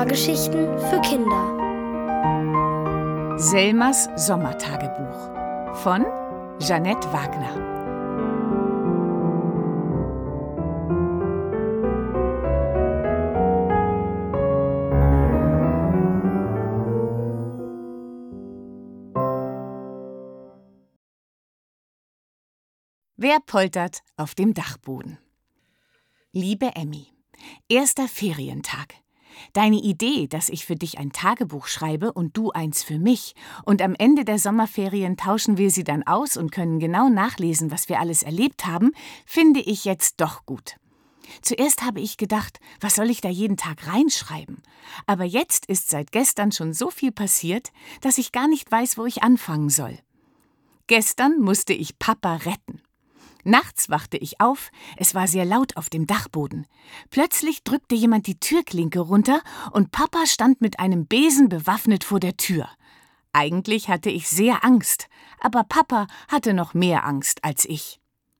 Hörgeschichten für Kinder. Selmas Sommertagebuch von Jeanette Wagner. Wer poltert auf dem Dachboden? Liebe Emmy, erster Ferientag. Deine Idee, dass ich für dich ein Tagebuch schreibe und du eins für mich und am Ende der Sommerferien tauschen wir sie dann aus und können genau nachlesen, was wir alles erlebt haben, finde ich jetzt doch gut. Zuerst habe ich gedacht, was soll ich da jeden Tag reinschreiben? Aber jetzt ist seit gestern schon so viel passiert, dass ich gar nicht weiß, wo ich anfangen soll. Gestern musste ich Papa retten. Nachts wachte ich auf, es war sehr laut auf dem Dachboden. Plötzlich drückte jemand die Türklinke runter und Papa stand mit einem Besen bewaffnet vor der Tür. Eigentlich hatte ich sehr Angst, aber Papa hatte noch mehr Angst als ich.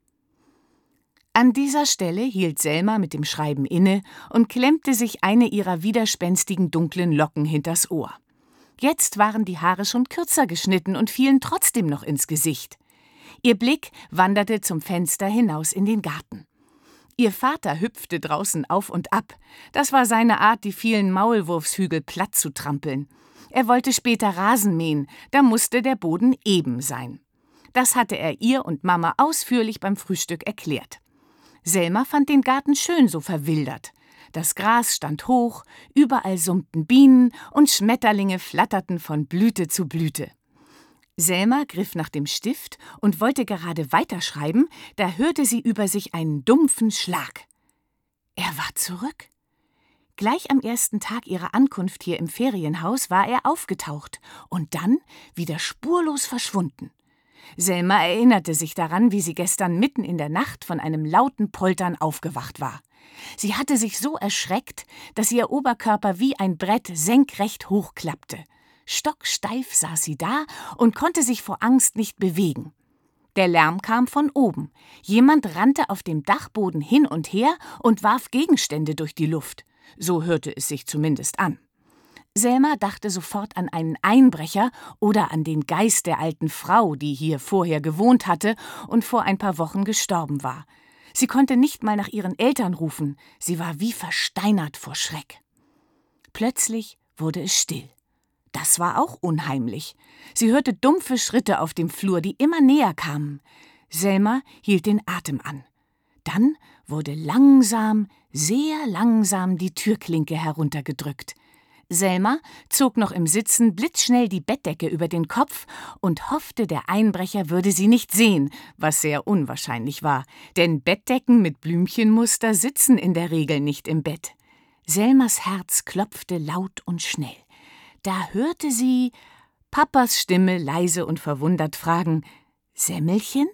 An dieser Stelle hielt Selma mit dem Schreiben inne und klemmte sich eine ihrer widerspenstigen dunklen Locken hinters Ohr. Jetzt waren die Haare schon kürzer geschnitten und fielen trotzdem noch ins Gesicht. Ihr Blick wanderte zum Fenster hinaus in den Garten. Ihr Vater hüpfte draußen auf und ab. Das war seine Art, die vielen Maulwurfshügel platt zu trampeln. Er wollte später Rasen mähen, da musste der Boden eben sein. Das hatte er ihr und Mama ausführlich beim Frühstück erklärt. Selma fand den Garten schön so verwildert. Das Gras stand hoch, überall summten Bienen und Schmetterlinge flatterten von Blüte zu Blüte. Selma griff nach dem Stift und wollte gerade weiterschreiben, da hörte sie über sich einen dumpfen Schlag. Er war zurück. Gleich am ersten Tag ihrer Ankunft hier im Ferienhaus war er aufgetaucht und dann wieder spurlos verschwunden. Selma erinnerte sich daran, wie sie gestern mitten in der Nacht von einem lauten Poltern aufgewacht war. Sie hatte sich so erschreckt, dass ihr Oberkörper wie ein Brett senkrecht hochklappte. Stocksteif saß sie da und konnte sich vor Angst nicht bewegen. Der Lärm kam von oben. Jemand rannte auf dem Dachboden hin und her und warf Gegenstände durch die Luft. So hörte es sich zumindest an. Selma dachte sofort an einen Einbrecher oder an den Geist der alten Frau, die hier vorher gewohnt hatte und vor ein paar Wochen gestorben war. Sie konnte nicht mal nach ihren Eltern rufen. Sie war wie versteinert vor Schreck. Plötzlich wurde es still. Das war auch unheimlich. Sie hörte dumpfe Schritte auf dem Flur, die immer näher kamen. Selma hielt den Atem an. Dann wurde langsam, sehr langsam die Türklinke heruntergedrückt. Selma zog noch im Sitzen blitzschnell die Bettdecke über den Kopf und hoffte, der Einbrecher würde sie nicht sehen, was sehr unwahrscheinlich war, denn Bettdecken mit Blümchenmuster sitzen in der Regel nicht im Bett. Selmas Herz klopfte laut und schnell. Da hörte sie Papas Stimme leise und verwundert fragen: »Semmelchen?«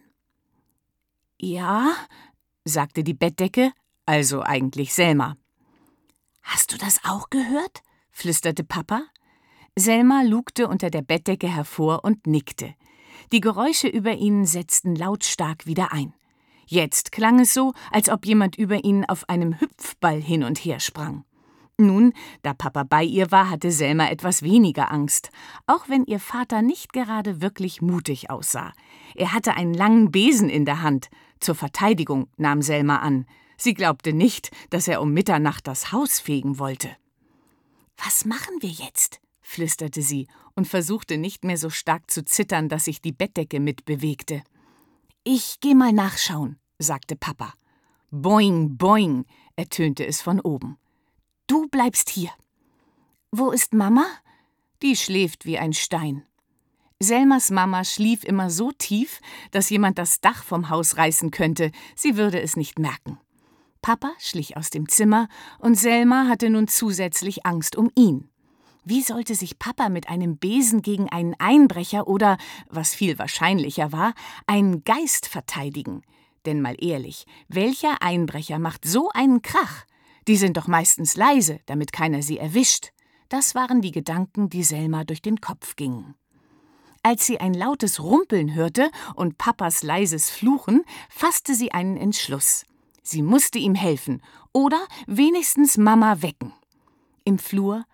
»Ja«, sagte die Bettdecke, also eigentlich Selma. »Hast du das auch gehört?« flüsterte Papa. Selma lugte unter der Bettdecke hervor und nickte. Die Geräusche über ihnen setzten lautstark wieder ein. Jetzt klang es so, als ob jemand über ihnen auf einem Hüpfball hin und her sprang. Nun, da Papa bei ihr war, hatte Selma etwas weniger Angst, auch wenn ihr Vater nicht gerade wirklich mutig aussah. Er hatte einen langen Besen in der Hand. Zur Verteidigung, nahm Selma an. Sie glaubte nicht, dass er um Mitternacht das Haus fegen wollte. »Was machen wir jetzt?« flüsterte sie und versuchte nicht mehr so stark zu zittern, dass sich die Bettdecke mitbewegte. »Ich geh mal nachschauen«, sagte Papa. »Boing, boing«, ertönte es von oben. »Du bleibst hier.« »Wo ist Mama?« »Die schläft wie ein Stein.« Selmas Mama schlief immer so tief, dass jemand das Dach vom Haus reißen könnte, sie würde es nicht merken. Papa schlich aus dem Zimmer und Selma hatte nun zusätzlich Angst um ihn. Wie sollte sich Papa mit einem Besen gegen einen Einbrecher oder, was viel wahrscheinlicher war, einen Geist verteidigen? Denn mal ehrlich, welcher Einbrecher macht so einen Krach? Die sind doch meistens leise, damit keiner sie erwischt. Das waren die Gedanken, die Selma durch den Kopf gingen. Als sie ein lautes Rumpeln hörte und Papas leises Fluchen, fasste sie einen Entschluss. Sie musste ihm helfen oder wenigstens Mama wecken. Im Flur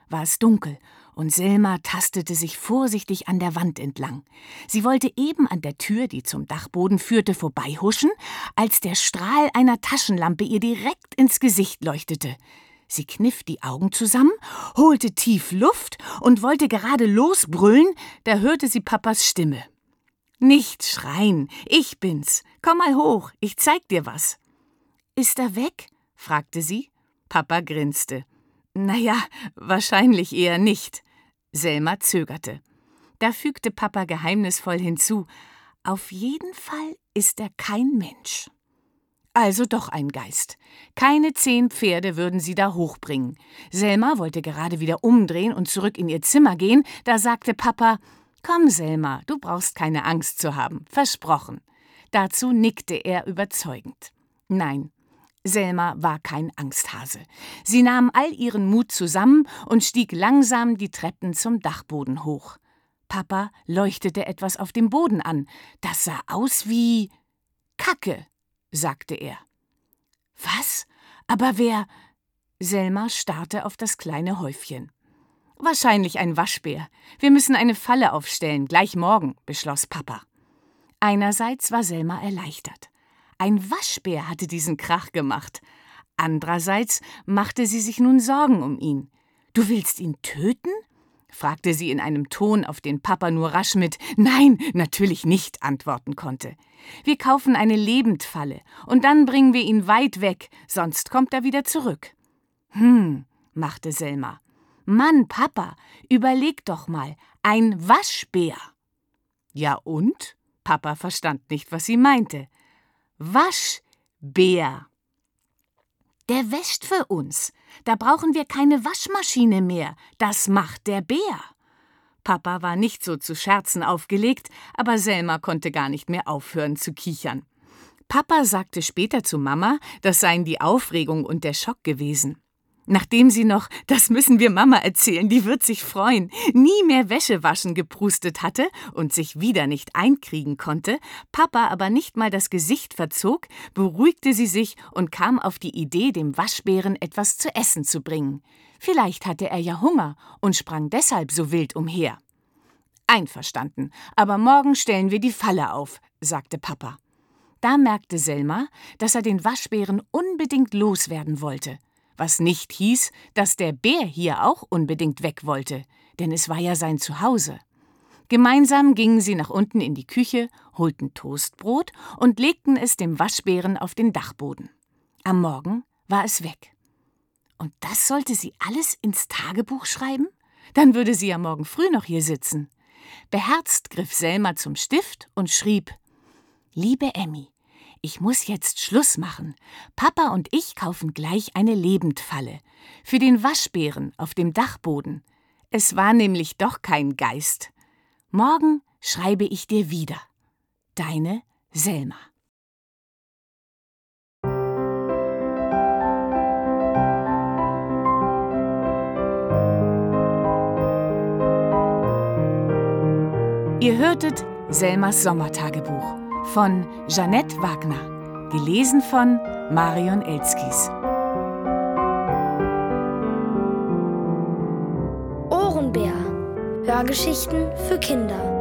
war es dunkel und Selma tastete sich vorsichtig an der Wand entlang. Sie wollte eben an der Tür, die zum Dachboden führte, vorbeihuschen, als der Strahl einer Taschenlampe ihr direkt ins Gesicht leuchtete. Sie kniff die Augen zusammen, holte tief Luft und wollte gerade losbrüllen, da hörte sie Papas Stimme. »Nicht schreien, ich bin's. Komm mal hoch, ich zeig dir was.« »Ist er weg?« fragte sie. Papa grinste. »Na ja, wahrscheinlich eher nicht.« Selma zögerte. Da fügte Papa geheimnisvoll hinzu: »Auf jeden Fall ist er kein Mensch.« Also doch ein Geist. Keine 10 Pferde würden sie da hochbringen. Selma wollte gerade wieder umdrehen und zurück in ihr Zimmer gehen, da sagte Papa: »Komm, Selma, du brauchst keine Angst zu haben, versprochen.« Dazu nickte er überzeugend. Nein, Selma war kein Angsthase. Sie nahm all ihren Mut zusammen und stieg langsam die Treppen zum Dachboden hoch. Papa leuchtete etwas auf dem Boden an. Das sah aus wie Kacke, sagte er. »Was? Aber wer?« Selma starrte auf das kleine Häufchen. »Wahrscheinlich ein Waschbär. Wir müssen eine Falle aufstellen, gleich morgen«, beschloss Papa. Einerseits war Selma erleichtert. Ein Waschbär hatte diesen Krach gemacht. Andererseits machte sie sich nun Sorgen um ihn. »Du willst ihn töten?« fragte sie in einem Ton, auf den Papa nur rasch mit »Nein, natürlich nicht« antworten konnte. »Wir kaufen eine Lebendfalle und dann bringen wir ihn weit weg, sonst kommt er wieder zurück.« Machte Selma. »Mann, Papa, überleg doch mal, ein Waschbär.« »Ja und?« Papa verstand nicht, was sie meinte. »Waschbär. Der wäscht für uns. Da brauchen wir keine Waschmaschine mehr. Das macht der Bär.« Papa war nicht so zu Scherzen aufgelegt, aber Selma konnte gar nicht mehr aufhören zu kichern. Papa sagte später zu Mama, das seien die Aufregung und der Schock gewesen. Nachdem sie noch »Das müssen wir Mama erzählen, die wird sich freuen« nie mehr Wäsche waschen geprustet hatte und sich wieder nicht einkriegen konnte, Papa aber nicht mal das Gesicht verzog, beruhigte sie sich und kam auf die Idee, dem Waschbären etwas zu essen zu bringen. Vielleicht hatte er ja Hunger und sprang deshalb so wild umher. »Einverstanden, aber morgen stellen wir die Falle auf«, sagte Papa. Da merkte Selma, dass er den Waschbären unbedingt loswerden wollte. Was nicht hieß, dass der Bär hier auch unbedingt weg wollte, denn es war ja sein Zuhause. Gemeinsam gingen sie nach unten in die Küche, holten Toastbrot und legten es dem Waschbären auf den Dachboden. Am Morgen war es weg. Und das sollte sie alles ins Tagebuch schreiben? Dann würde sie ja morgen früh noch hier sitzen. Beherzt griff Selma zum Stift und schrieb: »Liebe Emmy, ich muss jetzt Schluss machen. Papa und ich kaufen gleich eine Lebendfalle. Für den Waschbären auf dem Dachboden. Es war nämlich doch kein Geist. Morgen schreibe ich dir wieder. Deine Selma.« Ihr hörtet Selmas Sommertagebuch von Jeanette Wagner, gelesen von Marion Elskis. Ohrenbär. Hörgeschichten für Kinder.